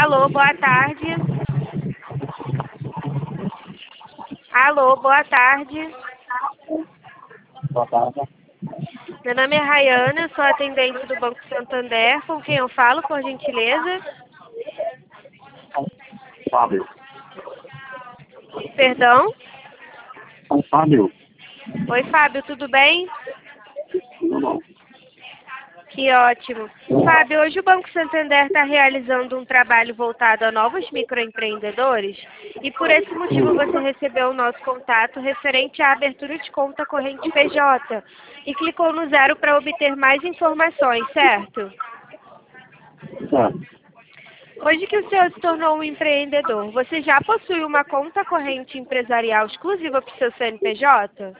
Alô, boa tarde. Alô, boa tarde. Boa tarde. Meu nome é Rayana, sou atendente do Banco Santander. Com quem eu falo, por gentileza? Fábio. Perdão? Fábio. Oi, Fábio, tudo bem? Tudo bom. Que ótimo. Fábio, hoje o Banco Santander está realizando um trabalho voltado a novos microempreendedores e por esse motivo você recebeu o nosso contato referente à abertura de conta corrente PJ e clicou no 0 para obter mais informações, certo? Certo. Hoje que o senhor se tornou um empreendedor, você já possui uma conta corrente empresarial exclusiva para o seu CNPJ?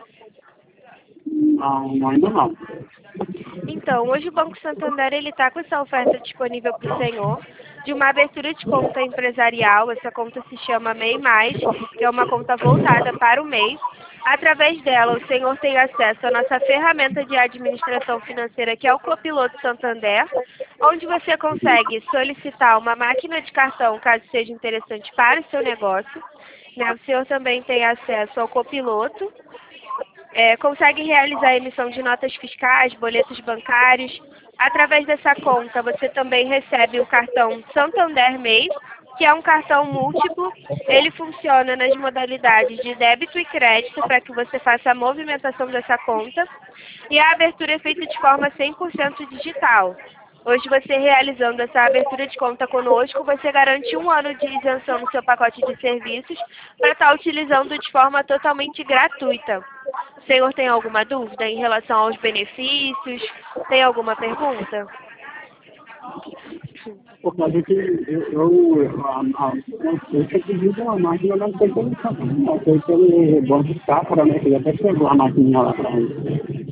Não, ainda não. Então, hoje o Banco Santander ele está com essa oferta disponível para o senhor de uma abertura de conta empresarial. Essa conta se chama MEI Mais, que é uma conta voltada para o MEI. Através dela, o senhor tem acesso à nossa ferramenta de administração financeira, que é o Copiloto Santander, onde você consegue solicitar uma máquina de cartão, caso seja interessante para o seu negócio. Né? O senhor também tem acesso ao Copiloto. Consegue realizar a emissão de notas fiscais, boletos bancários. Através dessa conta, você também recebe o cartão Santander MEI, que é um cartão múltiplo. Ele funciona nas modalidades de débito e crédito para que você faça a movimentação dessa conta. E a abertura é feita de forma 100% digital. Hoje você realizando essa abertura de conta conosco, você garante 1 ano de isenção no seu pacote de serviços para estar utilizando de forma totalmente gratuita. O senhor tem alguma dúvida em relação aos benefícios? Tem alguma pergunta? Porque a gente, eu tinha pedido uma máquina, não foi pelo não foi pelo Banco Safra, né? Que até chegou a maquininha lá pra mim.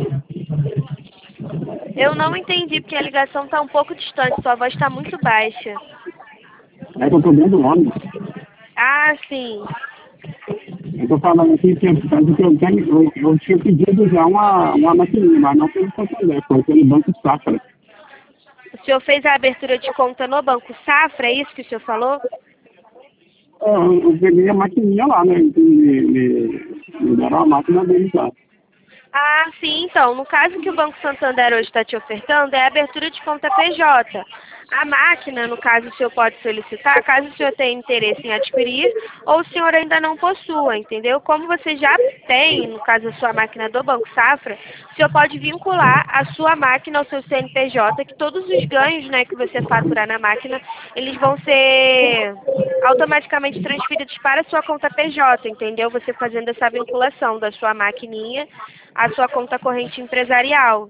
Eu não entendi, porque a ligação está um pouco distante, sua voz está muito baixa. É que eu tô dentro do ônibus. Ah, sim. Eu tô falando aqui que eu tinha pedido já uma maquininha, mas não pelo Santander, foi pelo Banco Safra. O senhor fez a abertura de conta no Banco Safra, é isso que o senhor falou? Eu peguei a maquininha lá, né? Me deram a máquina deles lá. Ah, sim, então, no caso que o Banco Santander hoje está te ofertando, é a abertura de conta PJ. A máquina, no caso, o senhor pode solicitar, caso o senhor tenha interesse em adquirir, ou o senhor ainda não possua, entendeu? Como você já tem, no caso, a sua máquina do Banco Safra, o senhor pode vincular a sua máquina ao seu CNPJ, que todos os ganhos, né, que você faturar na máquina, eles vão ser automaticamente transferidos para a sua conta PJ, entendeu? Você fazendo essa vinculação da sua maquininha à sua conta corrente empresarial.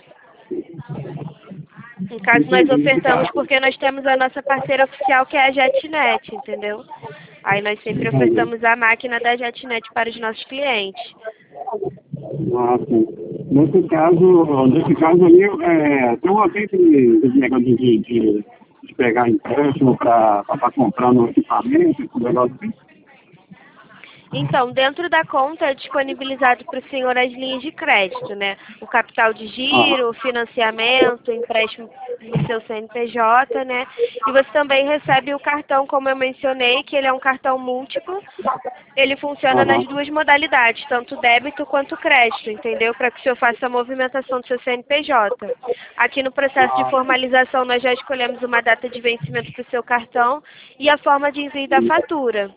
No caso, nós ofertamos porque nós temos a nossa parceira oficial, que é a JetNet, entendeu? Aí nós sempre ofertamos a máquina da JetNet para os nossos clientes. Ah, sim. Nesse caso ali, tem esse negócio de pegar empréstimo para estar comprando equipamento, esse negócio assim. Então, dentro da conta é disponibilizado para o senhor as linhas de crédito, né? O capital de giro, o financiamento, o empréstimo no seu CNPJ, né? E você também recebe o cartão, como eu mencionei, que ele é um cartão múltiplo. Ele funciona nas duas modalidades, tanto débito quanto crédito, entendeu? Para que o senhor faça a movimentação do seu CNPJ. Aqui no processo de formalização, nós já escolhemos uma data de vencimento para o seu cartão e a forma de envio da fatura.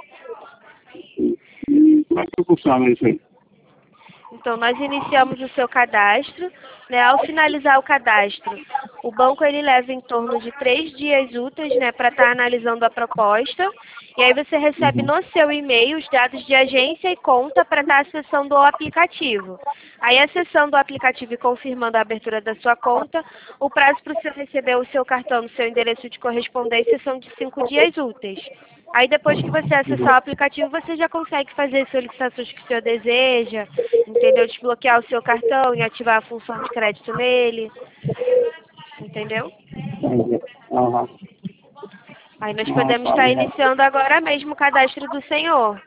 E como é que funciona isso aí? Então, nós iniciamos o seu cadastro, né? Ao finalizar o cadastro, o banco ele leva em torno de 3 dias úteis, né, para estar analisando a proposta. E aí você recebe no seu e-mail os dados de agência e conta para estar acessando o aplicativo. Aí, acessando o aplicativo e confirmando a abertura da sua conta, o prazo para o senhor receber o seu cartão no seu endereço de correspondência são de 5 dias úteis. Aí depois que você acessar o aplicativo, você já consegue fazer as solicitações que o senhor deseja, entendeu? Desbloquear o seu cartão e ativar a função de crédito nele, entendeu? Aham. Aí nós podemos estar iniciando agora mesmo o cadastro do senhor.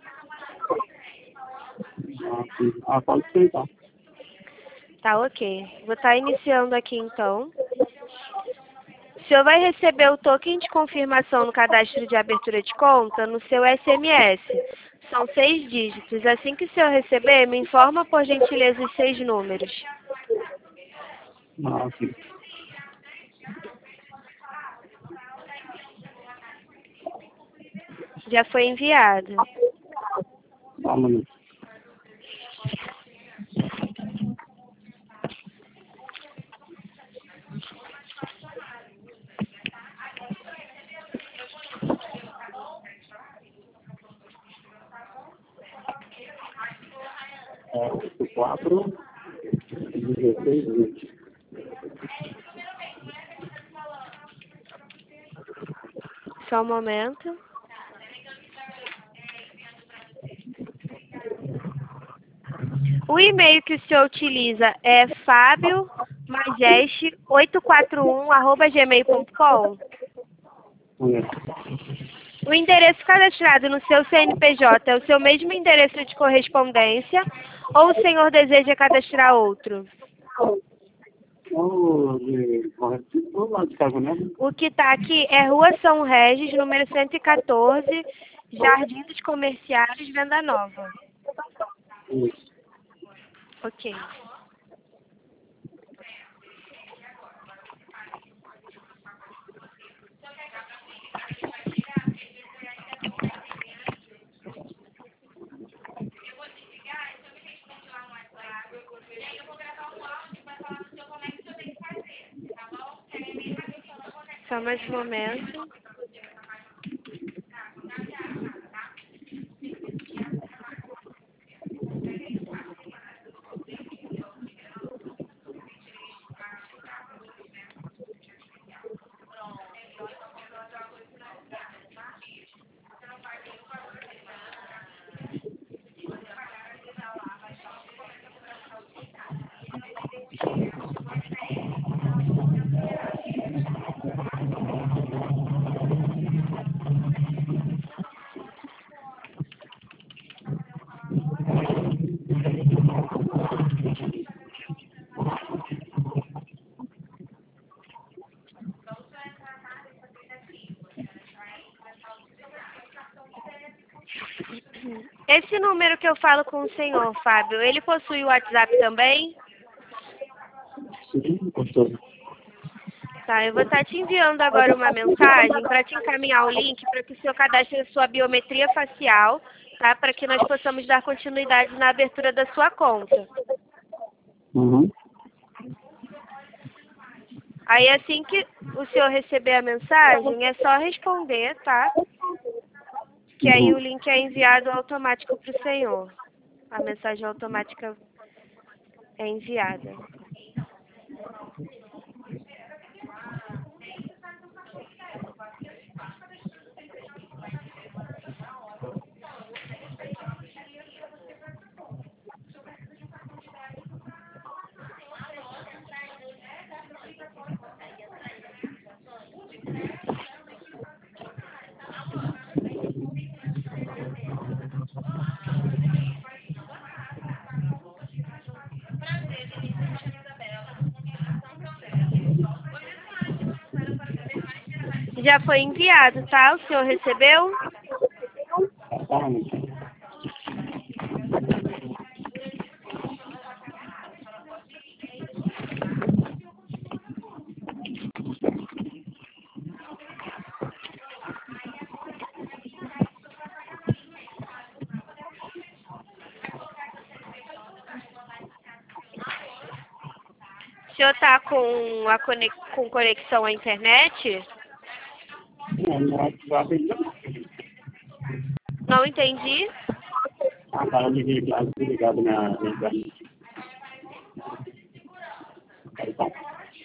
Pode ser então. Tá ok. Vou estar iniciando aqui então. O senhor vai receber o token de confirmação no cadastro de abertura de conta no seu SMS. São 6 dígitos. Assim que o senhor receber, me informa, por gentileza, os 6 números. Ah, sim. Já foi enviado. Só um minuto. É, 4, 16, 20. Só um momento. O e-mail que o senhor utiliza é fabiomageste841@gmail.com. O endereço cadastrado no seu CNPJ é o seu mesmo endereço de correspondência ou o senhor deseja cadastrar outro? Lá de casa, né? O que está aqui é Rua São Regis, número 114, Jardim dos Comerciários, Venda Nova. Isso. Ok. Só mais um momento. Esse número que eu falo com o senhor, Fábio, ele possui o WhatsApp também? Sim, gostoso. Tá, eu vou estar te enviando agora uma mensagem para te encaminhar o link para que o senhor cadastre a sua biometria facial, tá? Para que nós possamos dar continuidade na abertura da sua conta. Uhum. Aí assim que o senhor receber a mensagem, é só responder, tá? Que aí o link é enviado automático para o senhor. A mensagem automática é enviada. Já foi enviado, tá? O senhor recebeu? Só um minuto. O senhor tá com com conexão à internet? Não, no WhatsApp ainda não. Não entendi. A cara ligado na internet. Aí tá.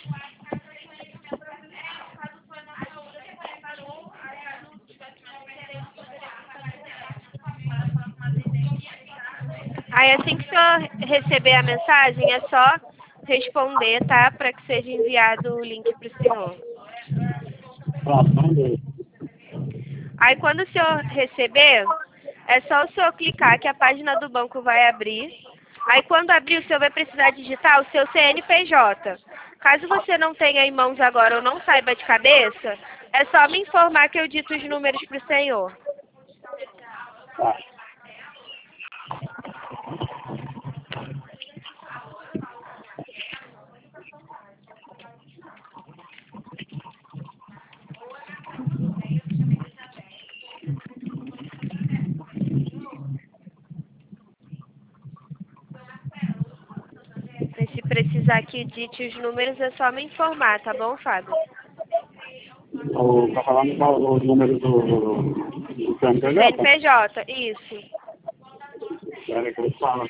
Aí assim que o senhor receber a mensagem, é só responder, tá? Para que seja enviado o link para o senhor. Pronto, mandei. Aí quando o senhor receber, é só o senhor clicar que a página do banco vai abrir. Aí quando abrir, o senhor vai precisar digitar o seu CNPJ. Caso você não tenha em mãos agora ou não saiba de cabeça, é só me informar que eu dito os números para o senhor. Tá. E se precisar que dite os números, é só me informar, tá bom, Fábio? Tá falando o número do CNPJ? CNPJ, isso. Peraí que eu falo.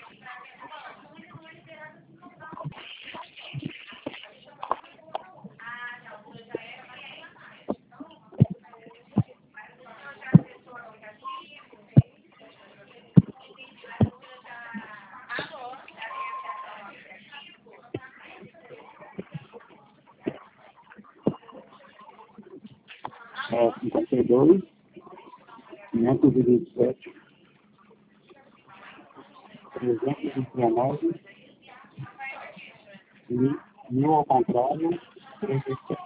É 52, 527, 319, e 1000 ao contrário, 37.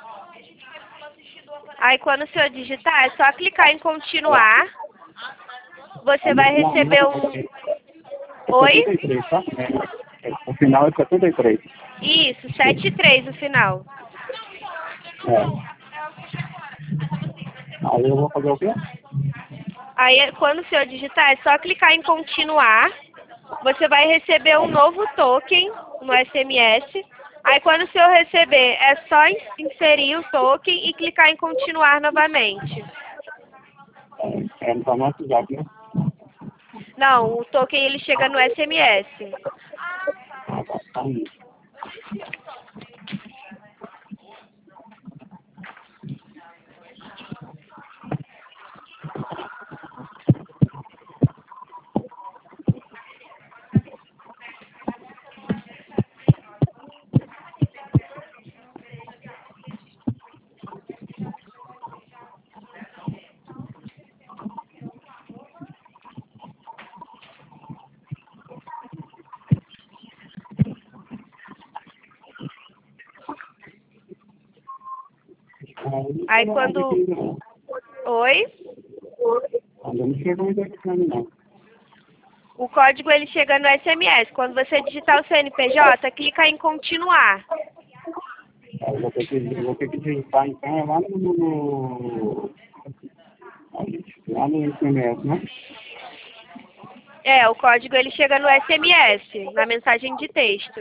Aí quando o senhor digitar, é só clicar em continuar. Você vai receber um... Oi? 73, tá? O final é 73. Isso, 73 o final. É. Aí eu vou fazer o quê? Aí quando o senhor digitar, é só clicar em continuar. Você vai receber um novo token no SMS. Aí quando o senhor receber, é só inserir o token e clicar em continuar novamente. É no nosso WhatsApp, né? Não, o token ele chega no SMS. Ah, tá aí. Aí quando... Oi? Ainda não chega muito aqui pra mim, não. O código ele chega no SMS. Quando você digitar o CNPJ, clica em continuar. Eu vou ter que digitar então é lá lá no SMS, né? É, o código ele chega no SMS, na mensagem de texto.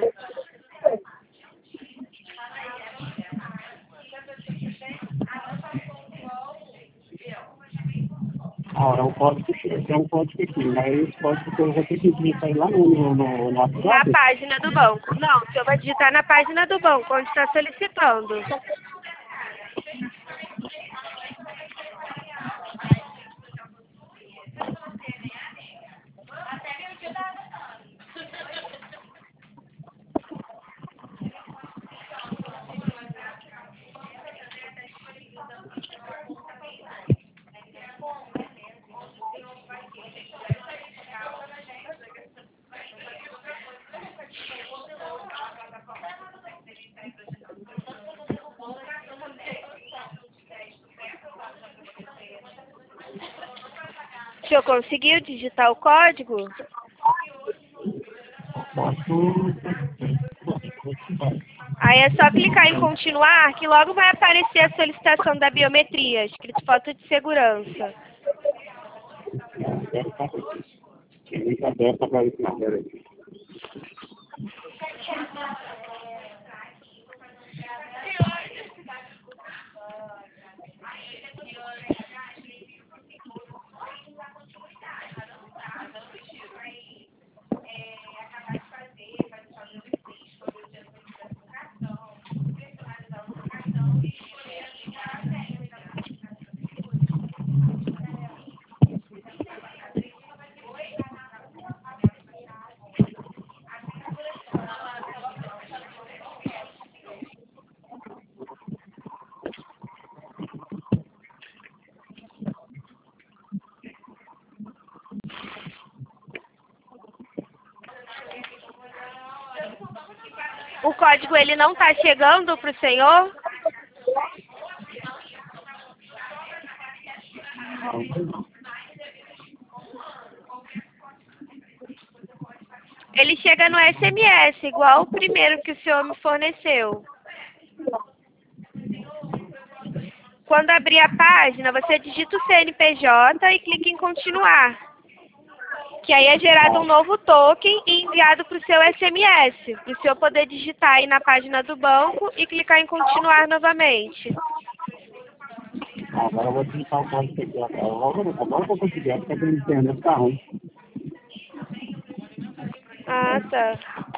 Ah, é um código, é um código aqui, mas esse código eu vou ter que digitar lá no Na WhatsApp. página do banco. Não, o senhor vai digitar na página do banco, onde está solicitando. O senhor conseguiu digitar o código? Aí é só clicar em continuar, que logo vai aparecer a solicitação da biometria, escrito foto de segurança. Tem muita aberta para isso, não, peraí. O código ele não está chegando para o senhor? Ele chega no SMS, igual o primeiro que o senhor me forneceu. Quando abrir a página, você digita o CNPJ e clica em continuar. Que aí é gerado um novo token e enviado para o seu SMS, para o senhor poder digitar aí na página do banco e clicar em continuar novamente. Agora eu vou digitar o código aqui. Agora que eu consegui, porque a internet tá ruim. Ah, tá.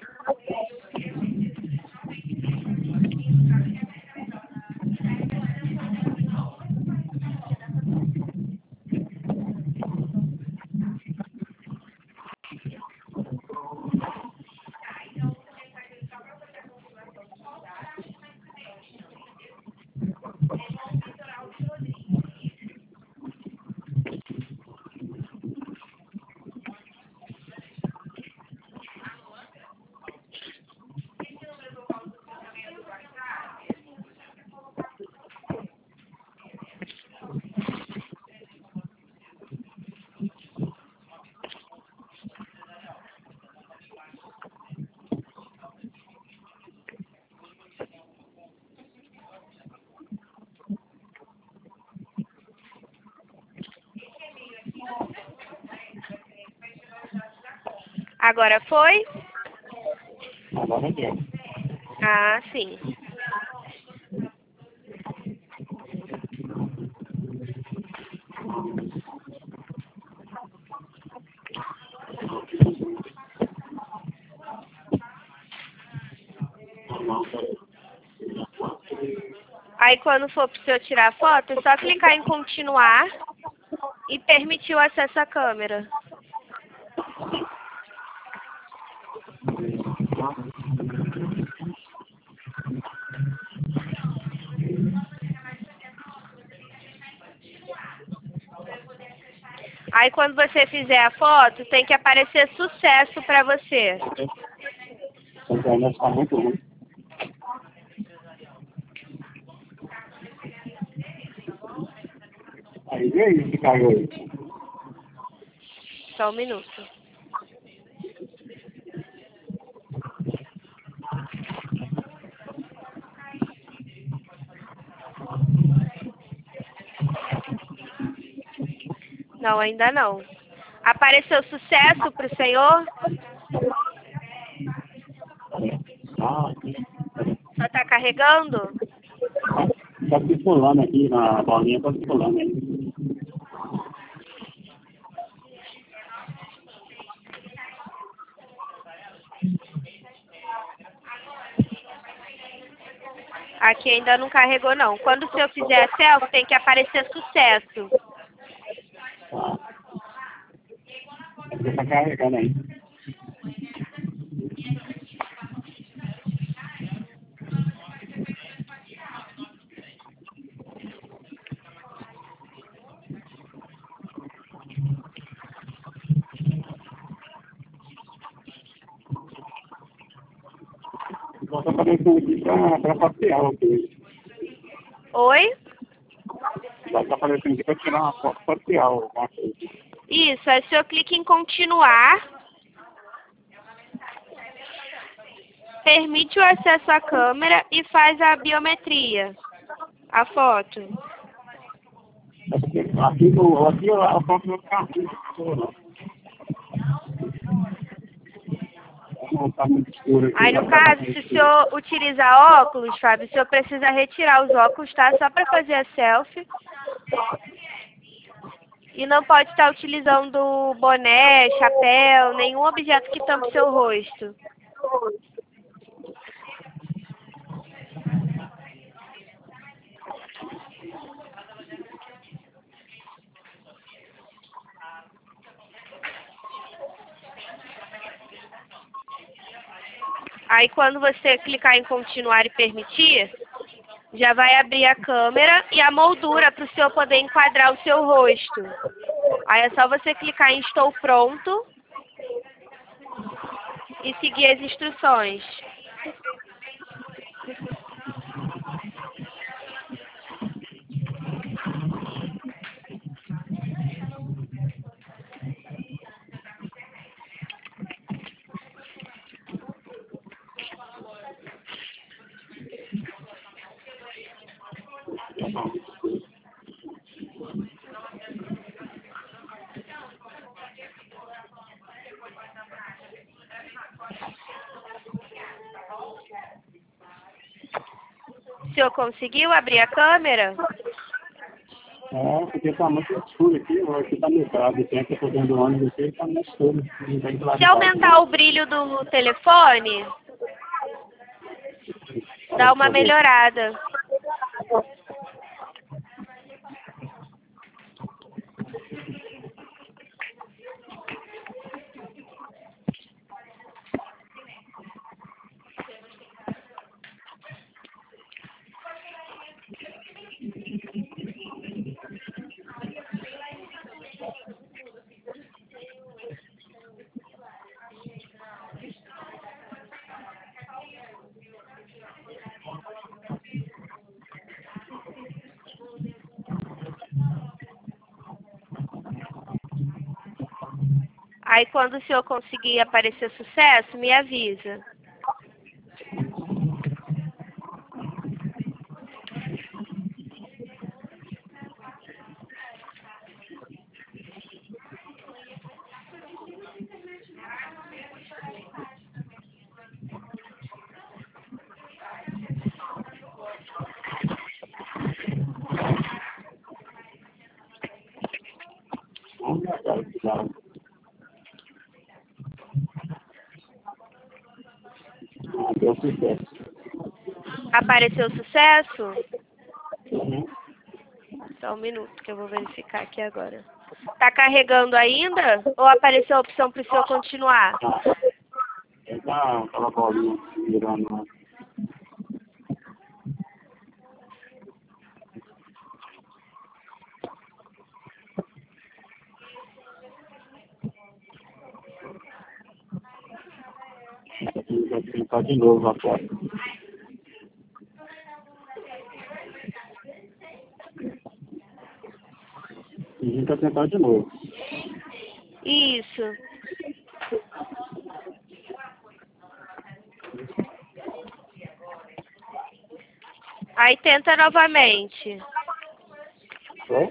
Agora foi? Agora deu. Ah, sim. Aí quando for para o senhor tirar a foto, é só clicar em continuar e permitir o acesso à câmera. Aí quando você fizer a foto, tem que aparecer sucesso para você. A internet tá muito ruim. Aí veio que caiu aí. Só um minuto. Não, ainda não. Apareceu sucesso para o senhor? Ah, Só está carregando? tá circulando aqui na bolinha, tá circulando aí. Aqui ainda não carregou, não. Quando o senhor fizer a selfie, tem que aparecer sucesso. Você tá carregando aí. Você tá aparecendo aqui pra passear aqui. Oi? Já tá aparecendo aqui pra tirar uma foto parcial. Isso, aí o senhor clica em continuar. Permite o acesso à câmera e faz a biometria. A foto. Aqui a foto vai ficar ruim. Não tá muito escuro aqui. Aí, no caso, se o senhor utilizar óculos, Fábio, o senhor precisa retirar os óculos, tá? Só para fazer a selfie. E não pode estar utilizando boné, chapéu, nenhum objeto que tampe seu rosto. Aí, quando você clicar em continuar e permitir, já vai abrir a câmera e a moldura para o senhor poder enquadrar o seu rosto. Aí é só você clicar em estou pronto e seguir as instruções. O senhor conseguiu abrir a câmera? É, porque tá muito escuro aqui, aqui tá nublado, tem aqui por dentro do ônibus aqui, tá muito escuro, não tem Se claridade. aumentar o brilho do telefone, dá uma melhorada. Aí quando o senhor conseguir aparecer sucesso, me avisa. Deu sucesso. Apareceu sucesso? Uhum. Só um minuto que eu vou verificar aqui agora. Tá carregando ainda? Ou apareceu a opção para o senhor continuar? Tá aquela bolinha virando lá. Aqui vai tentar de novo a foto. A gente vai tentar de novo. Isso. Aí tenta novamente. Foi?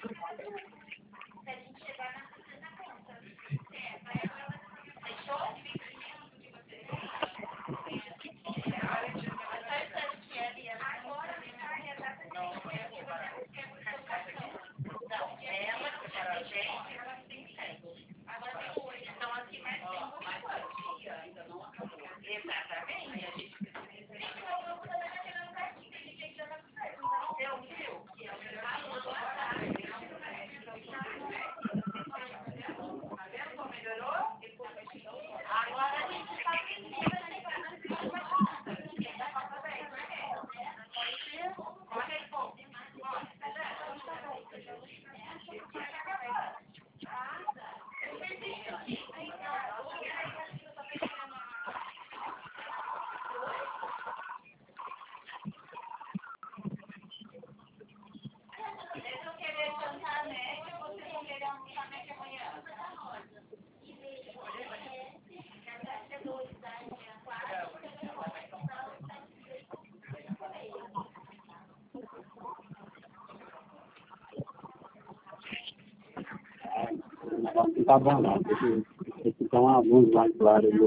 Não tá bom não, tem que dar uma luz mais clara aí.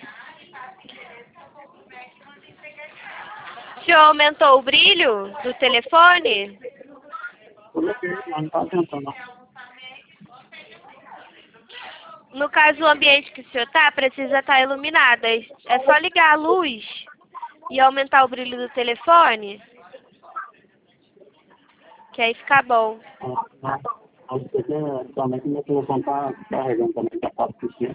O senhor aumentou o brilho do telefone? Coloquei, mas não tá tentando não. No caso, o ambiente que o senhor tá, precisa estar iluminado. É só ligar a luz e aumentar o brilho do telefone, que aí fica bom. Acho que somente meu telefone tá carregando também, tá 4%.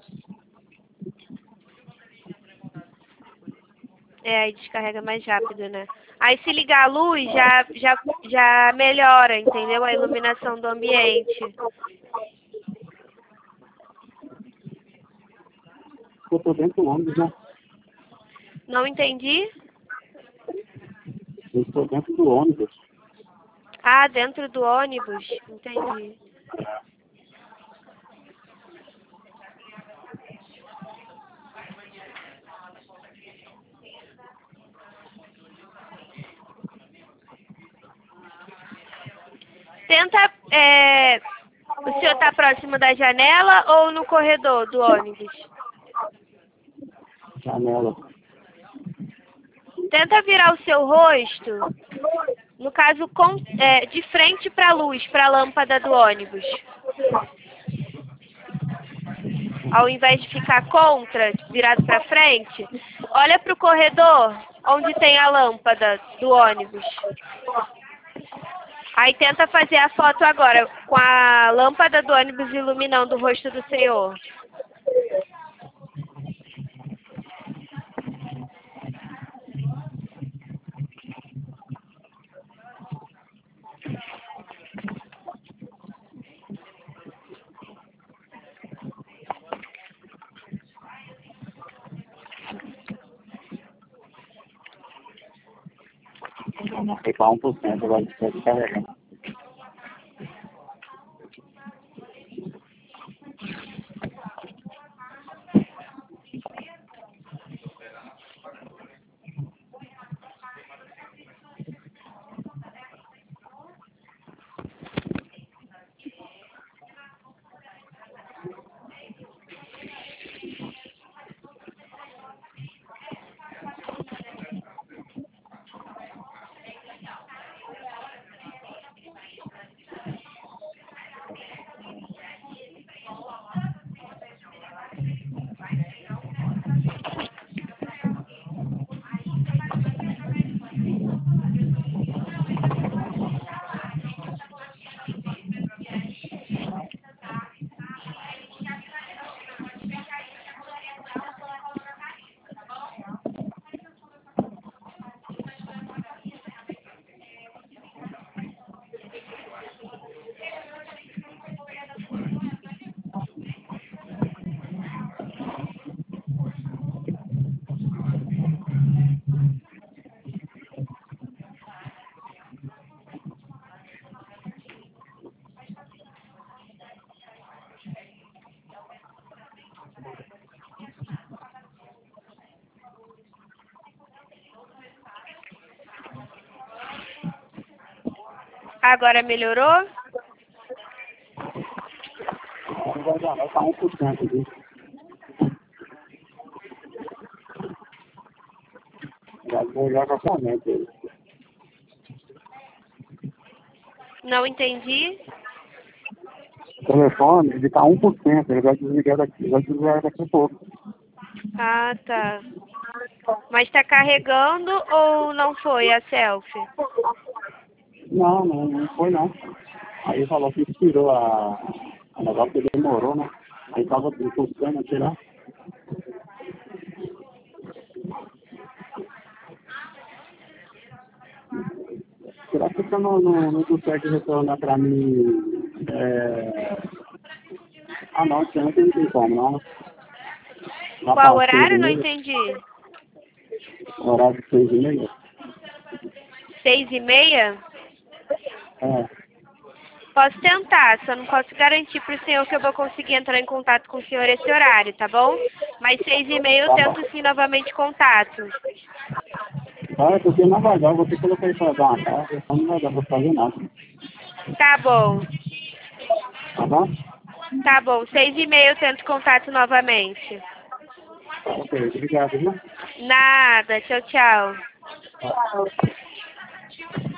É, aí descarrega mais rápido, né? Aí se ligar a luz, já melhora, entendeu? A iluminação do ambiente. Eu tô dentro do ônibus, né? Não entendi? Eu estou dentro do ônibus. Ah, dentro do ônibus. Entendi. Tenta, o senhor está próximo da janela ou no corredor do ônibus? Janela. Tenta virar o seu rosto, no caso, de frente para a luz, para a lâmpada do ônibus. Ao invés de ficar contra, virado para frente, olha para o corredor onde tem a lâmpada do ônibus. Aí tenta fazer a foto agora, com a lâmpada do ônibus iluminando o rosto do senhor. Foi para 1%, agora está descarregando. Agora melhorou? Agora está 1% disso. Já vou jogar somente ele. Não entendi. O telefone, ele está 1%, ele vai desligar daqui a pouco. Ah, tá. Mas está carregando ou não foi a selfie? Não foi não. Aí falou que tirou a negócio que demorou, né? Aí estava buscando tirar. Será que você não consegue retornar para mim? Não, você não tem como, não. Lá Qual para horário? Não 6h30, entendi. horário de 6h30. 6h30? É, Posso tentar, só não posso garantir para o senhor que eu vou conseguir entrar em contato com o senhor esse horário, tá bom? Mas 6h30 eu tá bom. tento sim novamente contato. É porque não vai dar, eu vou ter que colocar isso para dar uma casa, então não vai dar para fazer nada. Tá bom, Tá bom? tá bom. 6h30 eu tento contato novamente. Ok, obrigado, viu? Nada, tchau, tchau. Tá.